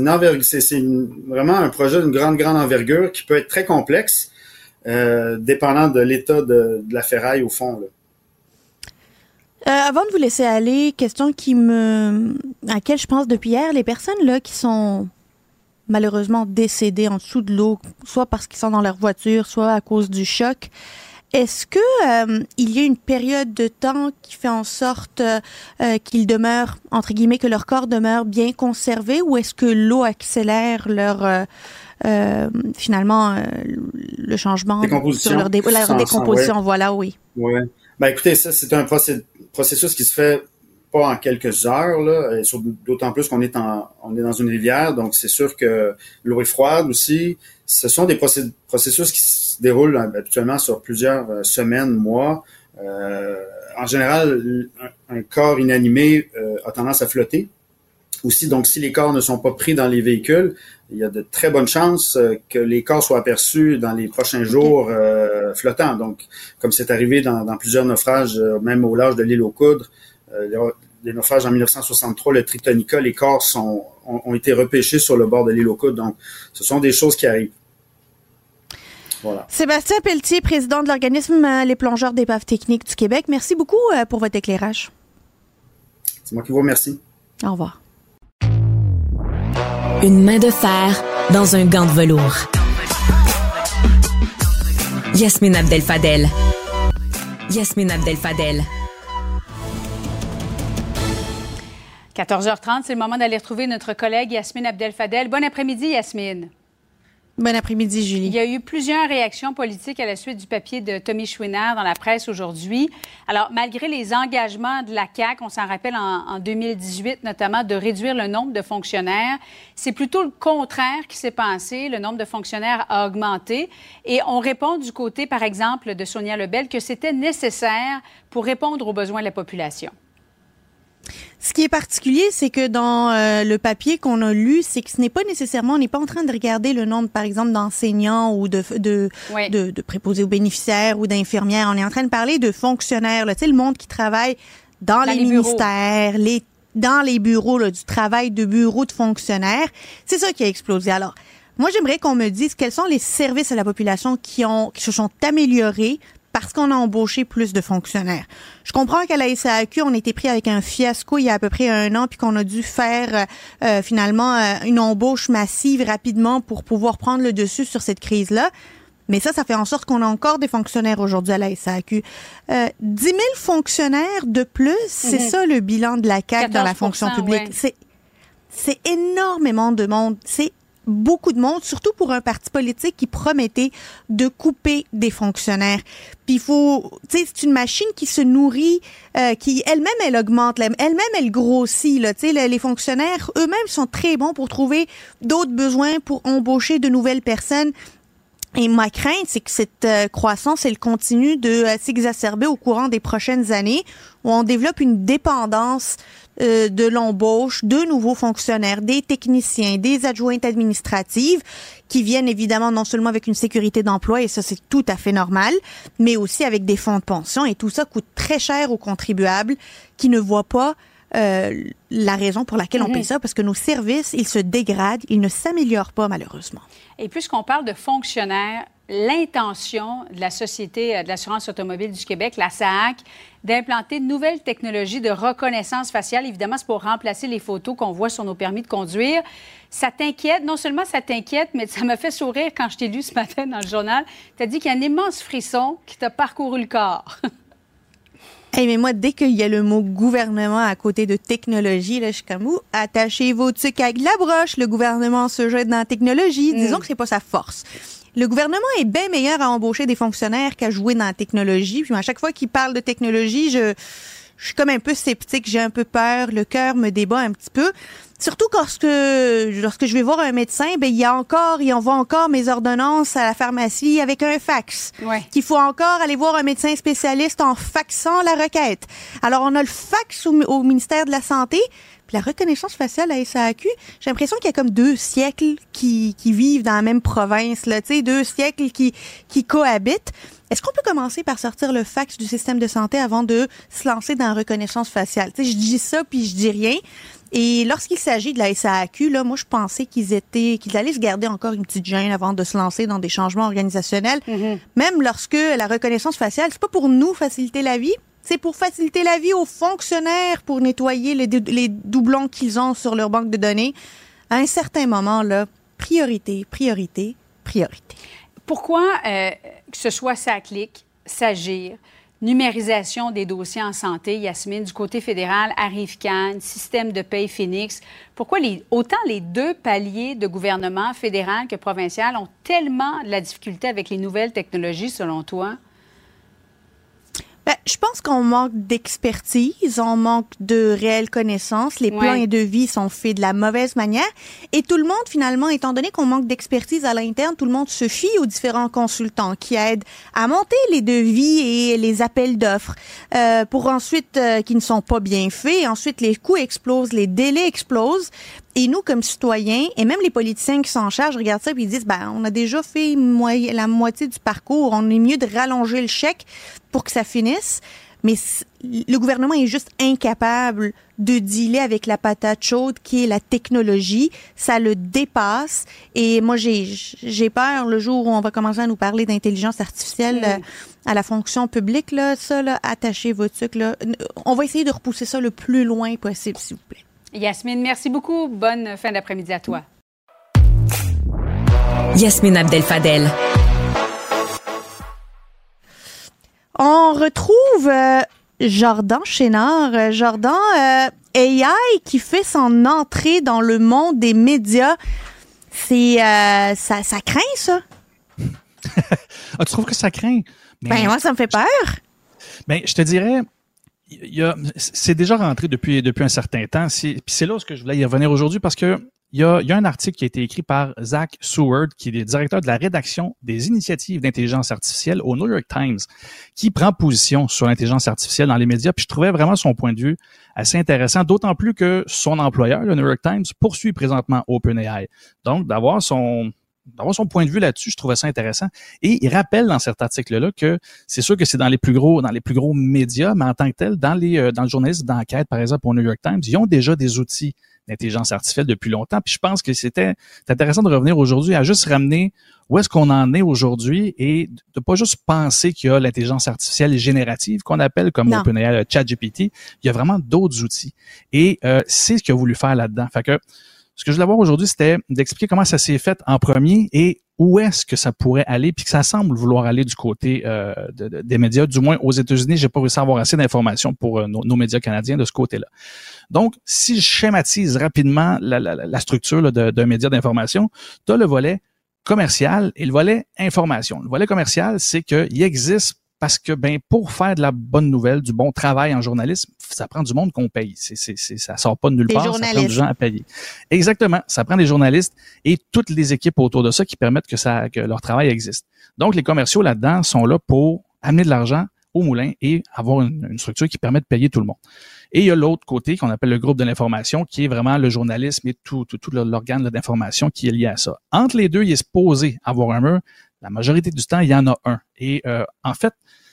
vraiment un projet d'une grande envergure qui peut être très complexe, dépendant de l'état de la ferraille au fond. Là. Avant de vous laisser aller, question à laquelle je pense depuis hier, les personnes là qui sont malheureusement décédées en dessous de l'eau, soit parce qu'ils sont dans leur voiture, soit à cause du choc. Est-ce que il y a une période de temps qui fait en sorte qu'ils demeurent, entre guillemets, que leur corps demeure bien conservé, ou est-ce que l'eau accélère leur finalement le changement sur leur décomposition? Voilà, oui. Ouais. Ben écoutez, ça c'est un processus qui se fait pas en quelques heures là, d'autant plus qu'on est dans une rivière, donc c'est sûr que l'eau est froide aussi. Ce sont des processus qui se déroulent habituellement sur plusieurs semaines, mois. En général, un corps inanimé a tendance à flotter. Aussi, donc, si les corps ne sont pas pris dans les véhicules, il y a de très bonnes chances que les corps soient aperçus dans les prochains jours flottants. Donc, comme c'est arrivé dans plusieurs naufrages, même au large de l'île aux Coudres, les naufrages en 1963, le Tritonica, les corps ont été repêchés sur le bord de l'île aux Coudres. Donc, ce sont des choses qui arrivent. Voilà. Sébastien Pelletier, président de l'organisme Les Plongeurs d'Épaves Techniques du Québec, merci beaucoup pour votre éclairage. C'est moi qui vous remercie. Au revoir. Une main de fer dans un gant de velours. Yasmine Abdel-Fadel. Yasmine Abdel-Fadel. 14h30, c'est le moment d'aller retrouver notre collègue Yasmine Abdel-Fadel. Bon après-midi, Yasmine. Bon après-midi, Julie. Il y a eu plusieurs réactions politiques à la suite du papier de Tommy Chouinard dans la presse aujourd'hui. Alors, malgré les engagements de la CAQ, on s'en rappelle en 2018 notamment, de réduire le nombre de fonctionnaires, c'est plutôt le contraire qui s'est passé. Le nombre de fonctionnaires a augmenté. Et on répond du côté, par exemple, de Sonia Lebel que c'était nécessaire pour répondre aux besoins de la population. Ce qui est particulier, c'est que dans le papier qu'on a lu, c'est que ce n'est pas nécessairement, on n'est pas en train de regarder le nombre, par exemple, d'enseignants ou de préposés aux bénéficiaires ou d'infirmières. On est en train de parler de fonctionnaires, là, tu sais, le monde qui travaille dans les ministères, dans les bureaux, là, du travail de bureau de fonctionnaires. C'est ça qui a explosé. Alors, moi, j'aimerais qu'on me dise quels sont les services à la population qui se sont améliorés parce qu'on a embauché plus de fonctionnaires. Je comprends qu'à la SAQ, on a été pris avec un fiasco il y a à peu près 1 an, puis qu'on a dû faire finalement une embauche massive rapidement pour pouvoir prendre le dessus sur cette crise-là. Mais ça fait en sorte qu'on a encore des fonctionnaires aujourd'hui à la SAQ. 10 000 fonctionnaires de plus, c'est ça le bilan de la CAQ dans la fonction publique. Ouais. C'est énormément de monde. C'est beaucoup de monde, surtout pour un parti politique qui promettait de couper des fonctionnaires. Puis il faut, tu sais, c'est une machine qui se nourrit, qui elle-même elle augmente, elle-même elle grossit. Là, tu sais, les fonctionnaires eux-mêmes sont très bons pour trouver d'autres besoins, pour embaucher de nouvelles personnes. Et ma crainte, c'est que cette croissance, elle continue de s'exacerber au courant des prochaines années, où on développe une dépendance de l'embauche de nouveaux fonctionnaires, des techniciens, des adjointes administratives, qui viennent évidemment non seulement avec une sécurité d'emploi, et ça c'est tout à fait normal, mais aussi avec des fonds de pension, et tout ça coûte très cher aux contribuables qui ne voient pas la raison pour laquelle on paye ça, parce que nos services, ils se dégradent, ils ne s'améliorent pas malheureusement. Et puisqu'on parle de fonctionnaires, l'intention de la Société de l'assurance automobile du Québec, la SAAC, d'implanter de nouvelles technologies de reconnaissance faciale, évidemment, c'est pour remplacer les photos qu'on voit sur nos permis de conduire. Ça t'inquiète? Non seulement ça t'inquiète, mais ça m'a fait sourire quand je t'ai lu ce matin dans le journal. Tu as dit qu'il y a un immense frisson qui t'a parcouru le corps. Hey, mais moi, dès qu'il y a le mot gouvernement à côté de technologie, là, je suis comme, attachez vos trucs avec la broche. Le gouvernement se jette dans la technologie. Disons que c'est pas sa force. Le gouvernement est bien meilleur à embaucher des fonctionnaires qu'à jouer dans la technologie. Puis à chaque fois qu'il parle de technologie, je suis comme un peu sceptique, j'ai un peu peur, le cœur me débat un petit peu. Surtout lorsque je vais voir un médecin, ben il envoie encore mes ordonnances à la pharmacie avec un fax. Ouais. Qu'il faut encore aller voir un médecin spécialiste en faxant la requête. Alors on a le fax au ministère de la Santé, puis la reconnaissance faciale à SAQ. J'ai l'impression qu'il y a comme 2 siècles qui vivent dans la même province, là, tu sais, 2 siècles qui cohabitent. Est-ce qu'on peut commencer par sortir le fax du système de santé avant de se lancer dans la reconnaissance faciale? Tu sais, je dis ça puis je dis rien. Et lorsqu'il s'agit de la SAQ, là, moi, je pensais qu'ils allaient se garder encore une petite gêne avant de se lancer dans des changements organisationnels. Même lorsque la reconnaissance faciale, c'est pas pour nous faciliter la vie, c'est pour faciliter la vie aux fonctionnaires, pour nettoyer les doublons qu'ils ont sur leur banque de données. À un certain moment, là, priorité. Pourquoi que ce soit SACLIC, SAGIR, numérisation des dossiers en santé, Yasmine, du côté fédéral, Arrive-Can, système de paye Phoenix, pourquoi autant les 2 paliers de gouvernement fédéral que provincial ont tellement de la difficulté avec les nouvelles technologies, selon toi? Ben, Je pense qu'on manque d'expertise, on manque de réelles connaissances. Les plans et devis sont faits de la mauvaise manière. Et tout le monde, finalement, étant donné qu'on manque d'expertise à l'interne, tout le monde se fie aux différents consultants qui aident à monter les devis et les appels d'offres pour ensuite qui ne sont pas bien faits. Ensuite, les coûts explosent, les délais explosent. Et nous, comme citoyens, et même les politiciens qui s'en chargent, regardent ça et ils disent, on a déjà fait la moitié du parcours. On est mieux de rallonger le chèque pour que ça finisse. Mais le gouvernement est juste incapable de dealer avec la patate chaude qui est la technologie. Ça le dépasse. Et moi, j'ai peur le jour où on va commencer à nous parler d'intelligence artificielle à la fonction publique. Là, ça, là, attachez votre sucre. Là. On va essayer de repousser ça le plus loin possible, s'il vous plaît. Yasmine, merci beaucoup. Bonne fin d'après-midi à toi. Yasmine Abdel-Fadel. On retrouve Jordan Chénard. Jordan, AI qui fait son entrée dans le monde des médias. C'est ça craint, ça? Tu trouves que ça craint? Mais moi, ça me fait peur. Je te dirais... c'est déjà rentré depuis un certain temps. Puis c'est là où je voulais y revenir aujourd'hui parce que il y a un article qui a été écrit par Zach Seward, qui est directeur de la rédaction des initiatives d'intelligence artificielle au New York Times, qui prend position sur l'intelligence artificielle dans les médias. Puis je trouvais vraiment son point de vue assez intéressant, d'autant plus que son employeur, le New York Times, poursuit présentement OpenAI. Donc, d'avoir son point de vue là-dessus, je trouvais ça intéressant. Et il rappelle dans cet article-là que c'est sûr que c'est dans les plus gros médias, mais en tant que tel, dans le journalisme d'enquête, par exemple, au New York Times, ils ont déjà des outils d'intelligence artificielle depuis longtemps. Puis je pense que c'est intéressant de revenir aujourd'hui à juste ramener où est-ce qu'on en est aujourd'hui et de pas juste penser qu'il y a l'intelligence artificielle générative qu'on appelle comme OpenAI, le ChatGPT. Il y a vraiment d'autres outils. Et c'est ce qu'il a voulu faire là-dedans. Fait que ce que je voulais voir aujourd'hui, c'était d'expliquer comment ça s'est fait en premier et où est-ce que ça pourrait aller, puis que ça semble vouloir aller du côté des médias. Du moins, aux États-Unis, j'ai pas réussi à avoir assez d'informations pour nos médias canadiens de ce côté-là. Donc, si je schématise rapidement la structure là, d'un média d'information, tu as le volet commercial et le volet information. Le volet commercial, c'est qu'il existe parce que pour faire de la bonne nouvelle, du bon travail en journalisme, ça prend du monde qu'on paye. Ça sort pas de nulle part, ça prend des gens à payer. Exactement, ça prend des journalistes et toutes les équipes autour de ça qui permettent que leur travail existe. Donc les commerciaux là-dedans sont là pour amener de l'argent au moulin et avoir une structure qui permet de payer tout le monde. Et il y a l'autre côté qu'on appelle le groupe de l'information qui est vraiment le journalisme et tout l'organe d'information qui est lié à ça. Entre les deux, il est supposé avoir un mur. La majorité du temps, il y en a un. Et en fait,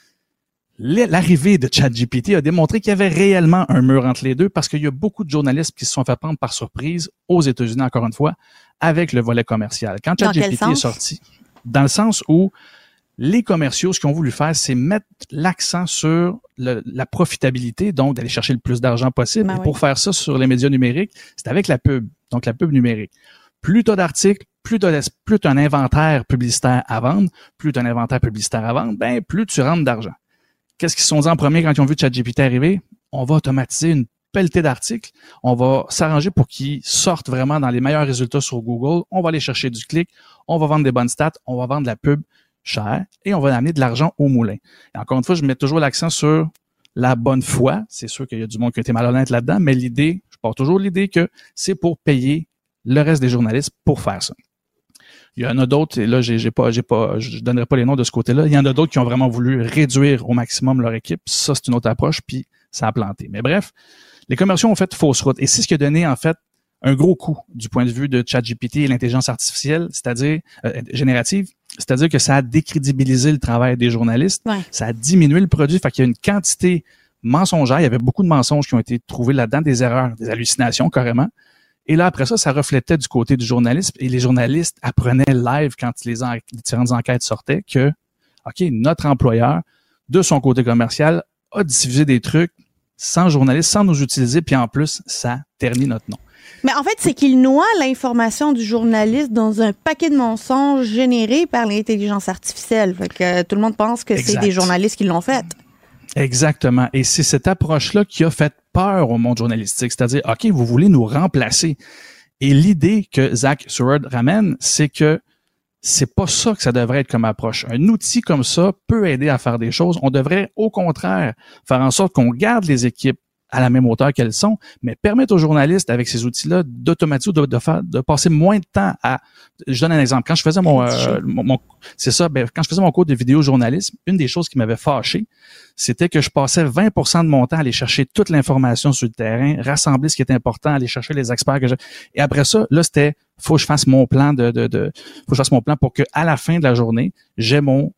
l'arrivée de ChatGPT a démontré qu'il y avait réellement un mur entre les deux parce qu'il y a beaucoup de journalistes qui se sont fait prendre par surprise aux États-Unis, encore une fois, avec le volet commercial. Quand ChatGPT est sorti, dans le sens où les commerciaux, ce qu'ils ont voulu faire, c'est mettre l'accent sur la profitabilité, donc d'aller chercher le plus d'argent possible. Et pour faire ça sur les médias numériques, c'est avec la pub, donc la pub numérique. Plus tu as d'articles, plus tu as un inventaire publicitaire à vendre, plus tu as un inventaire publicitaire à vendre, plus tu rentres d'argent. Qu'est-ce qu'ils se sont dit en premier quand ils ont vu ChatGPT arriver? On va automatiser une pelletée d'articles. On va s'arranger pour qu'ils sortent vraiment dans les meilleurs résultats sur Google. On va aller chercher du clic. On va vendre des bonnes stats. On va vendre de la pub chère et on va amener de l'argent au moulin. Et encore une fois, je mets toujours l'accent sur la bonne foi. C'est sûr qu'il y a du monde qui a été malhonnête là-dedans, mais je pars toujours l'idée que c'est pour payer le reste des journalistes pour faire ça. Il y en a d'autres, et là, je donnerai pas les noms de ce côté-là. Il y en a d'autres qui ont vraiment voulu réduire au maximum leur équipe. Ça, c'est une autre approche, puis ça a planté. Mais bref, les commerciaux ont fait fausse route. Et c'est ce qui a donné, en fait, un gros coup du point de vue de ChatGPT et l'intelligence artificielle, c'est-à-dire générative, c'est-à-dire que ça a décrédibilisé le travail des journalistes. Ouais. Ça a diminué le produit. Fait qu'il y a une quantité mensongère. Il y avait beaucoup de mensonges qui ont été trouvés là-dedans, des erreurs, des hallucinations carrément. Et là, après ça reflétait du côté du journalisme et les journalistes apprenaient live quand les différentes enquêtes sortaient que, OK, notre employeur, de son côté commercial, a diffusé des trucs sans journalistes, sans nous utiliser, puis en plus, ça ternit notre nom. Mais en fait, c'est qu'il noie l'information du journaliste dans un paquet de mensonges générés par l'intelligence artificielle. Fait que tout le monde pense que c'est des journalistes qui l'ont fait. Exactement. Et c'est cette approche-là qui a fait peur au monde journalistique. C'est-à-dire, OK, vous voulez nous remplacer. Et l'idée que Zach Seward ramène, c'est que c'est pas ça que ça devrait être comme approche. Un outil comme ça peut aider à faire des choses. On devrait, au contraire, faire en sorte qu'on garde les équipes à la même hauteur qu'elles sont, mais permettre aux journalistes, avec ces outils-là, d'automatiser, de passer moins de temps à... Je donne un exemple. Quand je faisais quand je faisais mon cours de vidéojournalisme, une des choses qui m'avait fâché, c'était que je passais 20% de mon temps à aller chercher toute l'information sur le terrain, rassembler ce qui est important, aller chercher les experts que j'ai. Et après ça, là, c'était, faut que je fasse mon plan faut que je fasse mon plan pour que, à la fin de la journée, j'ai mon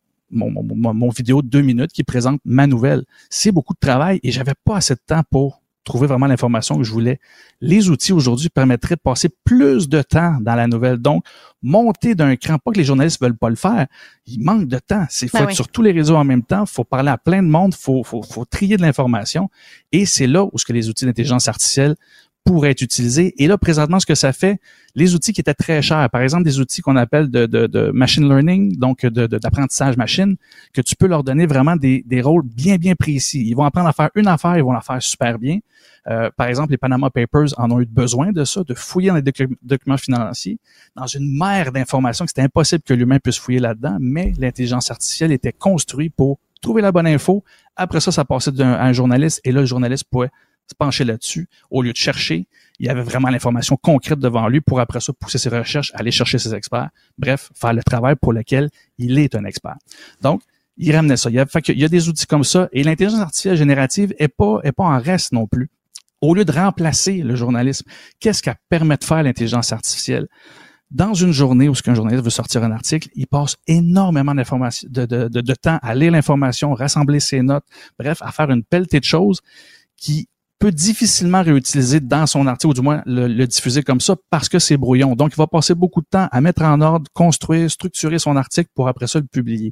vidéo de 2 minutes qui présente ma nouvelle. C'est beaucoup de travail et j'avais pas assez de temps pour trouver vraiment l'information que je voulais. Les outils aujourd'hui permettraient de passer plus de temps dans la nouvelle. Donc, monter d'un cran, pas que les journalistes veulent pas le faire, il manque de temps. Il faut être sur tous les réseaux en même temps, il faut parler à plein de monde, faut trier de l'information et c'est là où les outils d'intelligence artificielle pourraient être utilisés. Et là, présentement, ce que ça fait, les outils qui étaient très chers, par exemple des outils qu'on appelle de machine learning, donc d'apprentissage machine, que tu peux leur donner vraiment des rôles bien, bien précis. Ils vont apprendre à faire une affaire, ils vont la faire super bien. Par exemple, les Panama Papers en ont eu besoin de ça, de fouiller dans les documents financiers, dans une mer d'informations que c'était impossible que l'humain puisse fouiller là-dedans, mais l'intelligence artificielle était construite pour trouver la bonne info. Après ça passait à un journaliste, et là, le journaliste pouvait se pencher là-dessus. Au lieu de chercher, il y avait vraiment l'information concrète devant lui pour après ça pousser ses recherches, aller chercher ses experts. Bref, faire le travail pour lequel il est un expert. Donc, il ramenait ça. Il y a des outils comme ça et l'intelligence artificielle générative est pas en reste non plus. Au lieu de remplacer le journalisme, qu'est-ce qu'elle permet de faire l'intelligence artificielle? Dans une journée où un journaliste veut sortir un article, il passe énormément d'informations, de temps à lire l'information, rassembler ses notes, bref, à faire une pelletée de choses qui peut difficilement réutiliser dans son article, ou du moins le diffuser comme ça, parce que c'est brouillon. Donc, il va passer beaucoup de temps à mettre en ordre, construire, structurer son article pour après ça le publier.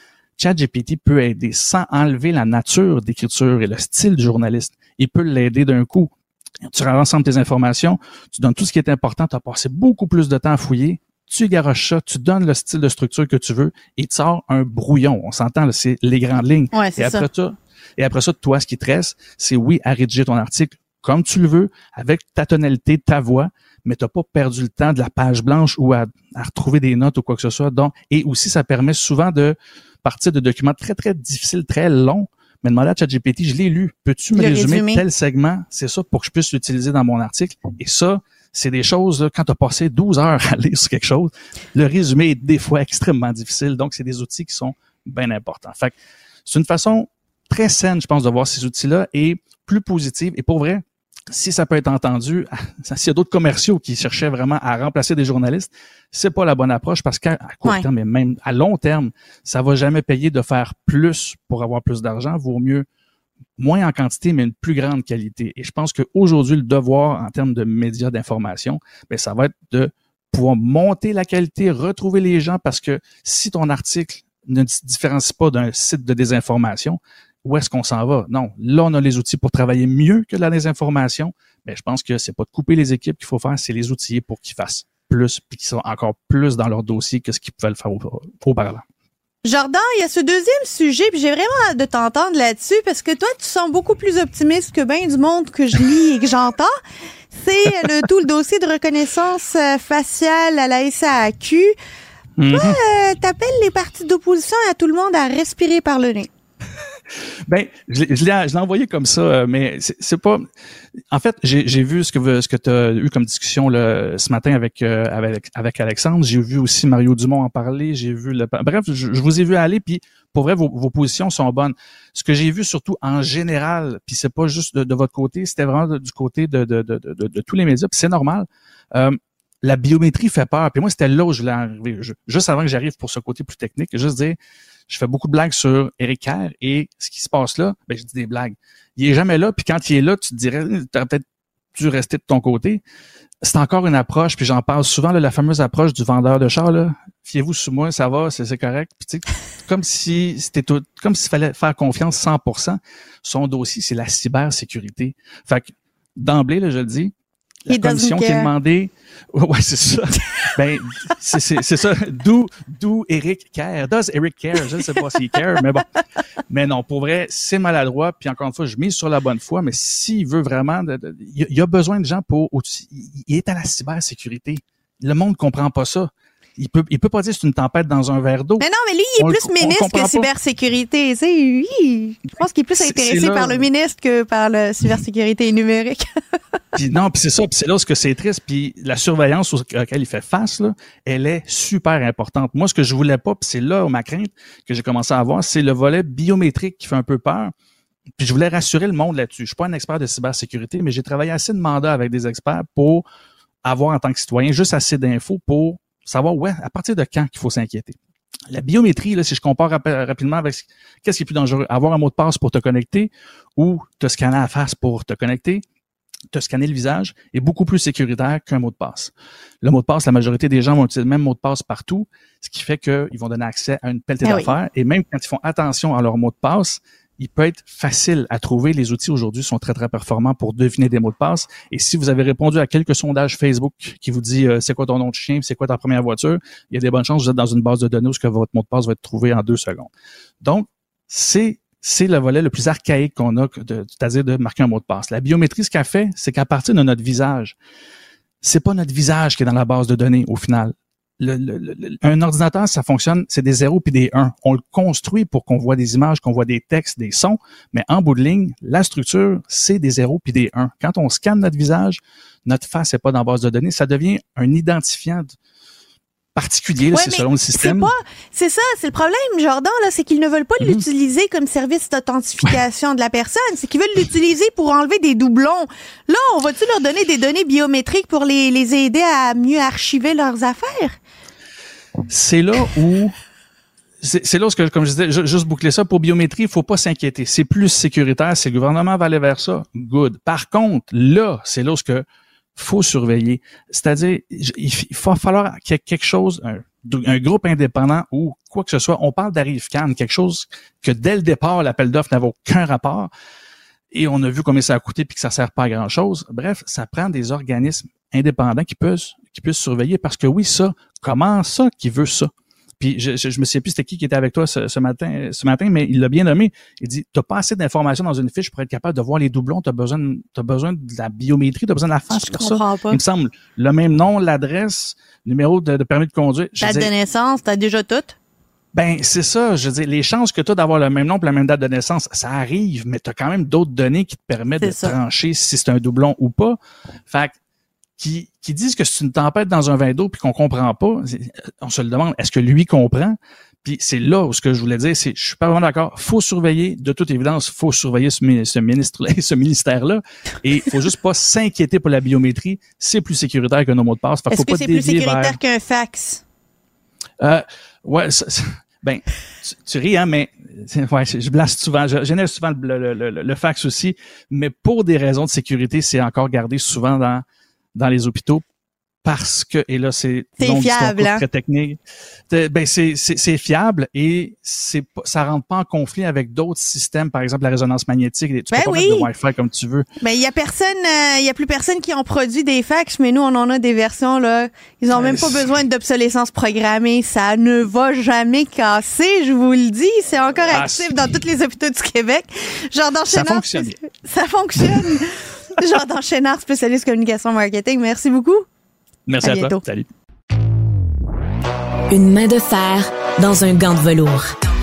ChatGPT peut aider sans enlever la nature d'écriture et le style du journaliste. Il peut l'aider d'un coup. Tu rassembles tes informations, tu donnes tout ce qui est important, tu as passé beaucoup plus de temps à fouiller, tu garoches ça, tu donnes le style de structure que tu veux et tu sors un brouillon. On s'entend, là, c'est les grandes lignes. Ouais, c'est ça. Et après ça, toi, ce qui te reste, c'est à rédiger ton article comme tu le veux, avec ta tonalité, ta voix, mais tu n'as pas perdu le temps de la page blanche ou à retrouver des notes ou quoi que ce soit. Donc, et aussi, ça permet souvent de partir de documents très, très difficiles, très longs, mais demander à ChatGPT, je l'ai lu, peux-tu me résumer tel segment? C'est ça pour que je puisse l'utiliser dans mon article. Et ça, c'est des choses, là, quand tu as passé 12 heures à lire sur quelque chose, le résumé est des fois extrêmement difficile. Donc, c'est des outils qui sont bien importants. Fait que c'est une façon très saine, je pense, de voir ces outils-là et plus positive. Et pour vrai, si ça peut être entendu, s'il y a d'autres commerciaux qui cherchaient vraiment à remplacer des journalistes, c'est pas la bonne approche parce qu'à court terme, mais même à long terme, ça va jamais payer de faire plus pour avoir plus d'argent. Vaut mieux moins en quantité, mais une plus grande qualité. Et je pense qu'aujourd'hui, le devoir en termes de médias d'information, ben, ça va être de pouvoir monter la qualité, retrouver les gens parce que si ton article ne se différencie pas d'un site de désinformation, où est-ce qu'on s'en va? Non. Là, on a les outils pour travailler mieux que la désinformation. Mais je pense que c'est pas de couper les équipes qu'il faut faire, c'est les outiller pour qu'ils fassent plus puis qu'ils soient encore plus dans leur dossier que ce qu'ils pouvaient le faire auparavant. Jordan, il y a ce deuxième sujet, puis j'ai vraiment hâte de t'entendre là-dessus, parce que toi, tu sens beaucoup plus optimiste que bien du monde que je lis et que j'entends. C'est tout le dossier de reconnaissance faciale à la SAQ. Toi, t'appelles les partis d'opposition et à tout le monde à respirer par le nez. Ben, je l'ai envoyé comme ça, mais c'est pas. En fait, j'ai vu ce que tu as eu comme discussion là, ce matin avec Alexandre. J'ai vu aussi Mario Dumont en parler. J'ai vu bref, je vous ai vu aller. Puis pour vrai, vos positions sont bonnes. Ce que j'ai vu surtout en général, puis c'est pas juste de votre côté, c'était vraiment du côté de tous les médias. Puis c'est normal. La biométrie fait peur. Puis moi, c'était là où je voulais arriver. Juste avant que j'arrive pour ce côté plus technique, juste dire. Je fais beaucoup de blagues sur Éric Kerr et ce qui se passe là, ben je dis des blagues. Il est jamais là, puis quand il est là, tu te dirais, t'aurais peut-être dû rester de ton côté. C'est encore une approche, puis j'en parle souvent, là, la fameuse approche du vendeur de char, là. Fiez-vous sur moi, ça va, c'est correct. Puis tu sais, comme s'il fallait faire confiance 100%. Son dossier, c'est la cybersécurité. Fait que d'emblée, là, je le dis, la commission qui est demandée, ouais, c'est ça. Ben, c'est ça. D'où Éric Kerr. Does Éric Kerr? Je ne sais pas s'il care, mais bon. Mais non, pour vrai, c'est maladroit. Puis encore une fois, je mise sur la bonne foi. Mais s'il veut vraiment, il y a besoin de gens il est à la cybersécurité. Le monde comprend pas ça. il peut pas dire que c'est une tempête dans un verre d'eau. Mais non, mais lui, il est plus ministre que cybersécurité. Tu sais, oui, je pense qu'il est plus intéressé par le ministre que par la cybersécurité numérique. Puis c'est ça. Puis c'est là où c'est triste. Puis la surveillance auquel il fait face, là, elle est super importante. Moi, ce que je voulais pas, puis c'est là où ma crainte que j'ai commencé à avoir, c'est le volet biométrique qui fait un peu peur. Puis je voulais rassurer le monde là-dessus. Je suis pas un expert de cybersécurité, mais j'ai travaillé assez de mandats avec des experts pour avoir en tant que citoyen juste assez d'infos pour savoir à partir de quand il faut s'inquiéter. La biométrie, là, si je compare rapidement avec qu'est-ce qui est plus dangereux, avoir un mot de passe pour te connecter ou te scanner la face pour te connecter, te scanner le visage est beaucoup plus sécuritaire qu'un mot de passe. Le mot de passe, la majorité des gens vont utiliser le même mot de passe partout, ce qui fait qu'ils vont donner accès à une pelletée d'affaires. Et même quand ils font attention à leur mot de passe, il peut être facile à trouver. Les outils aujourd'hui sont très, très performants pour deviner des mots de passe. Et si vous avez répondu à quelques sondages Facebook qui vous dit c'est quoi ton nom de chien, c'est quoi ta première voiture, il y a des bonnes chances que vous êtes dans une base de données où que votre mot de passe va être trouvé en 2 secondes. Donc, c'est le volet le plus archaïque qu'on a, c'est-à-dire de marquer un mot de passe. La biométrie, ce qu'elle fait, c'est qu'à partir de notre visage, c'est pas notre visage qui est dans la base de données au final. Un ordinateur, ça fonctionne, c'est des 0 puis des 1. On le construit pour qu'on voit des images, qu'on voit des textes, des sons, mais en bout de ligne, la structure, c'est des 0 puis des 1. Quand on scanne notre visage, notre face n'est pas dans la base de données, ça devient un identifiant particulier, là, c'est selon le système. C'est ça, c'est le problème, Jordan, là, c'est qu'ils ne veulent pas l'utiliser comme service d'authentification de la personne, c'est qu'ils veulent l'utiliser pour enlever des doublons. Là, on va-tu leur donner des données biométriques pour les aider à mieux archiver leurs affaires? C'est là où, comme je disais, juste boucler ça, pour biométrie, il faut pas s'inquiéter. C'est plus sécuritaire, si le gouvernement va aller vers ça, good. Par contre, là, c'est là où faut surveiller. C'est-à-dire, il va falloir qu'il y ait quelque chose, un groupe indépendant ou quoi que ce soit. On parle d'Arrive-Can, quelque chose que dès le départ, l'appel d'offres n'avait aucun rapport. Et on a vu combien ça a coûté puis que ça sert pas à grand-chose. Bref, ça prend des organismes indépendants qui puissent surveiller parce que oui, comment ça qui veut ça? Puis je me souviens plus c'était qui était avec toi ce matin, mais il l'a bien nommé. Il dit, t'as pas assez d'informations dans une fiche pour être capable de voir les doublons, t'as besoin de la biométrie, t'as besoin de la face pour ça. Pas. Il me semble, le même nom, l'adresse, numéro de permis de conduire. Date de naissance, t'as déjà tout? Ben, c'est ça. Je veux dire, les chances que tu as d'avoir le même nom et la même date de naissance, ça arrive, mais tu as quand même d'autres données qui te permettent de trancher si c'est un doublon ou pas. Fait que, qui disent que c'est une tempête dans un vin d'eau puis qu'on comprend pas, on se le demande, est-ce que lui comprend? Puis c'est là où ce que je voulais dire, c'est, je suis pas vraiment d'accord, faut surveiller, de toute évidence, faut surveiller ce ministère-là, et faut juste pas s'inquiéter pour la biométrie, c'est plus sécuritaire que nos mots de passe. Est-ce que c'est plus sécuritaire qu'un fax? Ouais, ben, tu ris, hein, mais je blasse souvent, je génère souvent le fax aussi, mais pour des raisons de sécurité, c'est encore gardé souvent dans les hôpitaux parce que, et là, c'est fiable, hein? Très technique. Ben, c'est fiable et ça rentre pas en conflit avec d'autres systèmes, par exemple la résonance magnétique. Tu peux pas mettre de Wi-Fi comme tu veux. Ben, il y a plus personne qui ont produit des fax, mais nous, on en a des versions, là. Ils ont même pas besoin d'obsolescence programmée. Ça ne va jamais casser, je vous le dis. C'est encore actif dans tous les hôpitaux du Québec. Jordan Chénard. Ça fonctionne. Jordan Chénard, spécialiste communication marketing. Merci beaucoup. Merci à toi. Salut. Une main de fer dans un gant de velours.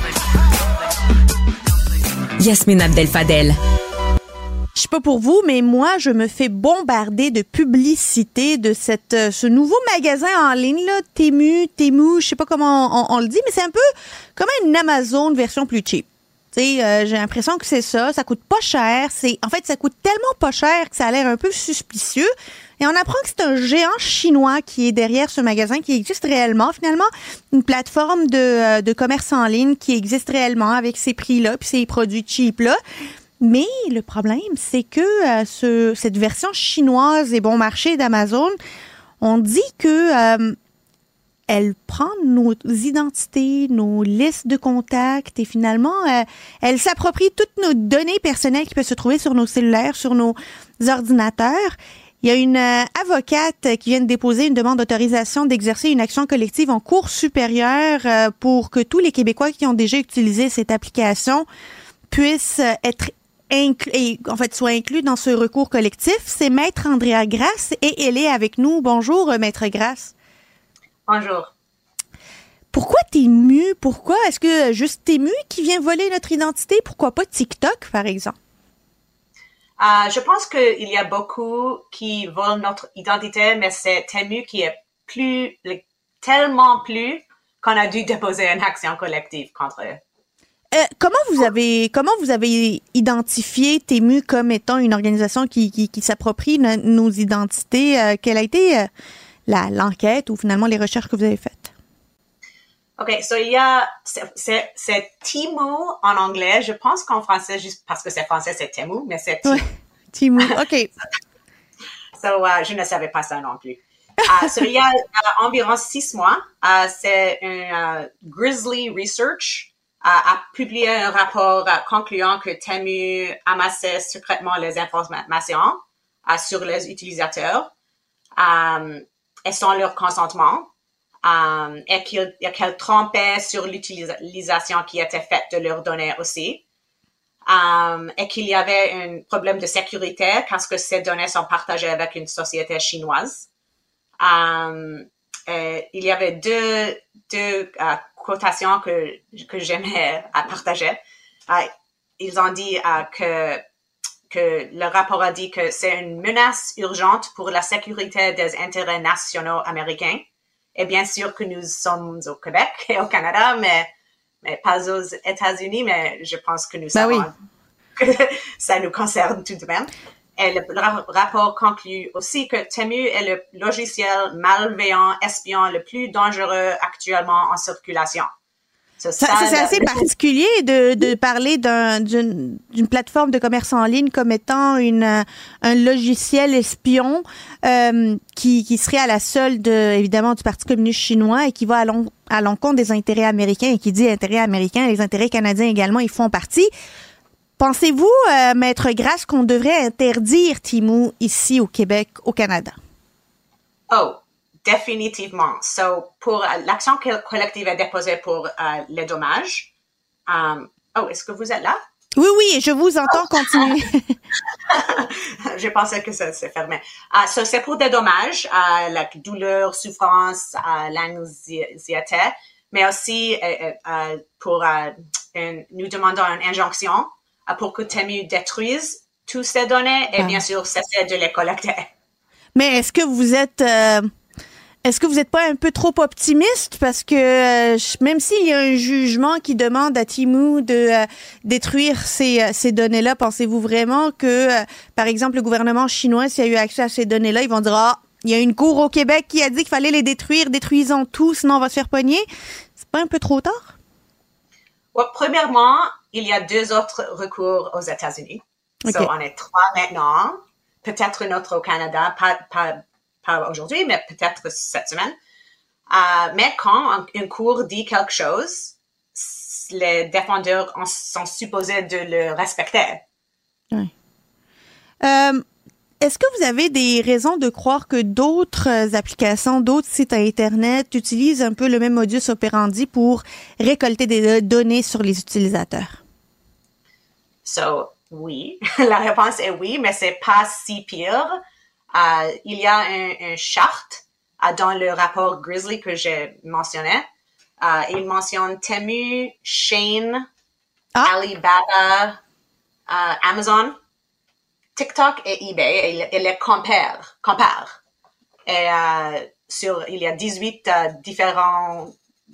Yasmine Abdel-Fadel. Je sais pas pour vous, mais moi, je me fais bombarder de publicité de ce nouveau magasin en ligne, là, Temu, je sais pas comment on le dit, mais c'est un peu comme une Amazon version plus cheap. J'ai l'impression que c'est ça coûte pas cher. En fait, ça coûte tellement pas cher que ça a l'air un peu suspicieux. Et on apprend que c'est un géant chinois qui est derrière ce magasin, qui existe réellement. Finalement, une plateforme de commerce en ligne qui existe réellement avec ces prix-là puis ces produits cheap-là. Mais le problème, c'est que cette version chinoise et bon marché d'Amazon, on dit que elle prend nos identités, nos listes de contacts et finalement, elle s'approprie toutes nos données personnelles qui peuvent se trouver sur nos cellulaires, sur nos ordinateurs. Il y a une avocate qui vient de déposer une demande d'autorisation d'exercer une action collective en cour supérieure pour que tous les Québécois qui ont déjà utilisé cette application puissent être soient inclus dans ce recours collectif. C'est Maître Andrea Grasse et elle est avec nous. Bonjour, Maître Grasse. Bonjour. Pourquoi Temu? Pourquoi? Est-ce que juste Temu qui vient voler notre identité? Pourquoi pas TikTok, par exemple? Je pense qu'il y a beaucoup qui volent notre identité, mais c'est Temu qui est tellement plus qu'on a dû déposer une action collective contre eux. Comment vous avez identifié Temu comme étant une organisation qui s'approprie nos identités? Quelle a été l'enquête ou finalement les recherches que vous avez faites? OK, so c'est Temu en anglais. Je pense qu'en français, juste parce que c'est français, c'est Temu, mais c'est Temu. Ouais, Temu, OK. Je ne savais pas ça non plus. Il y a environ 6 mois, c'est un Grizzly Research a publié un rapport concluant que Temu amassait secrètement les informations sur les utilisateurs et sans leur consentement. Et qu'elle trompait sur l'utilisation qui était faite de leurs données aussi. Et qu'il y avait un problème de sécurité parce que ces données sont partagées avec une société chinoise. Il y avait deux quotations que j'aimais à partager. Ils ont dit que le rapport a dit que c'est une menace urgente pour la sécurité des intérêts nationaux américains. Et bien sûr que nous sommes au Québec et au Canada, mais pas aux États-Unis, mais je pense que nous savons que ça nous concerne tout de même. Et le rapport conclut aussi que Temu est le logiciel malveillant, espion le plus dangereux actuellement en circulation. C'est assez particulier de parler d'une plateforme de commerce en ligne comme étant un logiciel espion qui serait à la solde, évidemment, du Parti communiste chinois et qui va à l'encontre des intérêts américains. Et qui dit intérêts américains, les intérêts canadiens également, ils font partie. Pensez-vous, Maître Grasse, qu'on devrait interdire Temu ici au Québec, au Canada? Oh, définitivement. So, pour l'action collective est déposée pour les dommages. Est-ce que vous êtes là? Oui, je vous entends continuer. Je pensais que ça s'est fermé. C'est pour des dommages, la douleur, souffrance, l'anxiété, mais aussi pour nous demandons une injonction pour que Temu détruise toutes ces données et bien sûr cesser de les collecter. Mais est-ce que vous êtes pas un peu trop optimiste parce que même s'il y a un jugement qui demande à Temu de détruire ces données-là, pensez-vous vraiment que, par exemple, le gouvernement chinois, s'il a eu accès à ces données-là, ils vont dire il y a une cour au Québec qui a dit qu'il fallait les détruire, détruisons tout, sinon on va se faire pogner. C'est pas un peu trop tard? Ouais, premièrement, il y a 2 autres recours aux États-Unis. Okay. So, on est 3 maintenant. Peut-être une autre au Canada, pas aujourd'hui, mais peut-être cette semaine. Mais quand une cour dit quelque chose, les défendeurs sont supposés de le respecter. Oui. Est-ce que vous avez des raisons de croire que d'autres applications, d'autres sites Internet utilisent un peu le même modus operandi pour récolter des données sur les utilisateurs? Oui. La réponse est oui, mais c'est pas si pire. Il y a une charte dans le rapport Grizzly que j'ai mentionné. Il mentionne Temu, Shein, Alibaba, Amazon, TikTok et eBay. Et les compare. Et il y a 18 différents...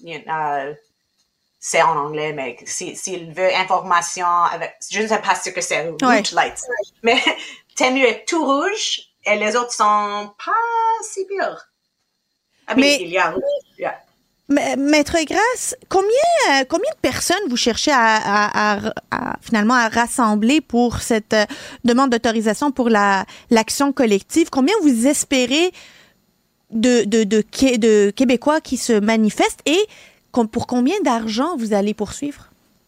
c'est en anglais, mais s'il veut information avec... Je ne sais pas ce que c'est, Root Lights. Mais Temu est tout rouge et les autres sont pas si pires. Mais il y a... Maître Grasse, combien de personnes vous cherchez finalement à rassembler pour cette demande d'autorisation pour l'action collective? Combien vous espérez de Québécois qui se manifestent et pour combien d'argent vous allez poursuivre?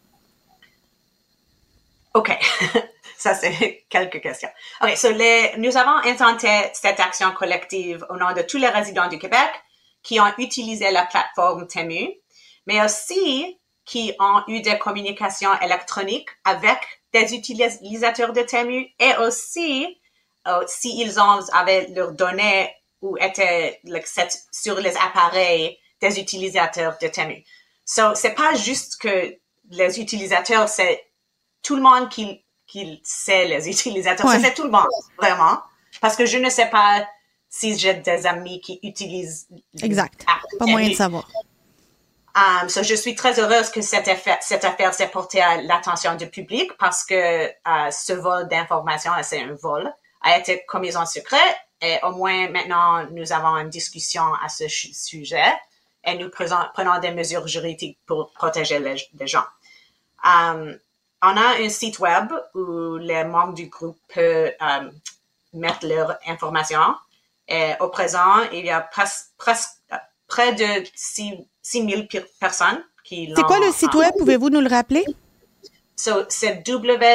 OK. Ça, c'est quelques questions. OK, nous avons intenté cette action collective au nom de tous les résidents du Québec qui ont utilisé la plateforme Temu, mais aussi qui ont eu des communications électroniques avec des utilisateurs de Temu et aussi s'ils avaient leurs données ou étaient sur les appareils des utilisateurs de Temu. So, c'est pas juste que les utilisateurs, c'est tout le monde qui sait les utilisateurs. Ouais. C'est tout le monde, vraiment. Parce que je ne sais pas si j'ai des amis qui utilisent... Exact. Pas moyen de savoir. So, je suis très heureuse que cette affaire s'est portée à l'attention du public parce que ce vol d'informations, c'est un vol, a été commis en secret et au moins maintenant nous avons une discussion à ce sujet et nous prenons des mesures juridiques pour protéger les gens. On a un site web où les membres du groupe peuvent mettre leurs informations et au présent il y a près de 6 000 personnes qui l'ont... C'est quoi le site web? Pouvez-vous nous le rappeler? So, c'est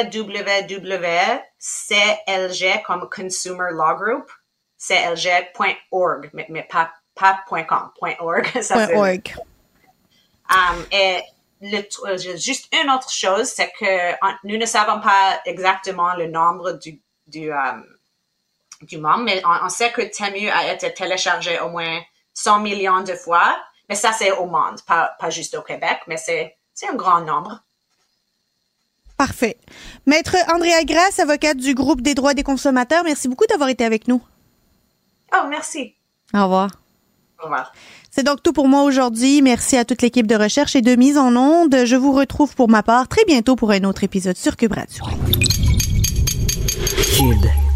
www.clg comme Consumer Law Group, clg.org, mais pas .com, .org. Ça, .org. Et juste une autre chose, c'est que nous ne savons pas exactement le nombre du membre, mais on sait que Temu a été téléchargé au moins 100 millions de fois, mais ça c'est au monde, pas juste au Québec, mais c'est un grand nombre. Parfait. Maître Andrea Grasse, avocate du groupe des droits des consommateurs, merci beaucoup d'avoir été avec nous. Oh, merci. Au revoir. Au revoir. C'est donc tout pour moi aujourd'hui. Merci à toute l'équipe de recherche et de mise en onde. Je vous retrouve pour ma part très bientôt pour un autre épisode sur Cube Radio. Cube.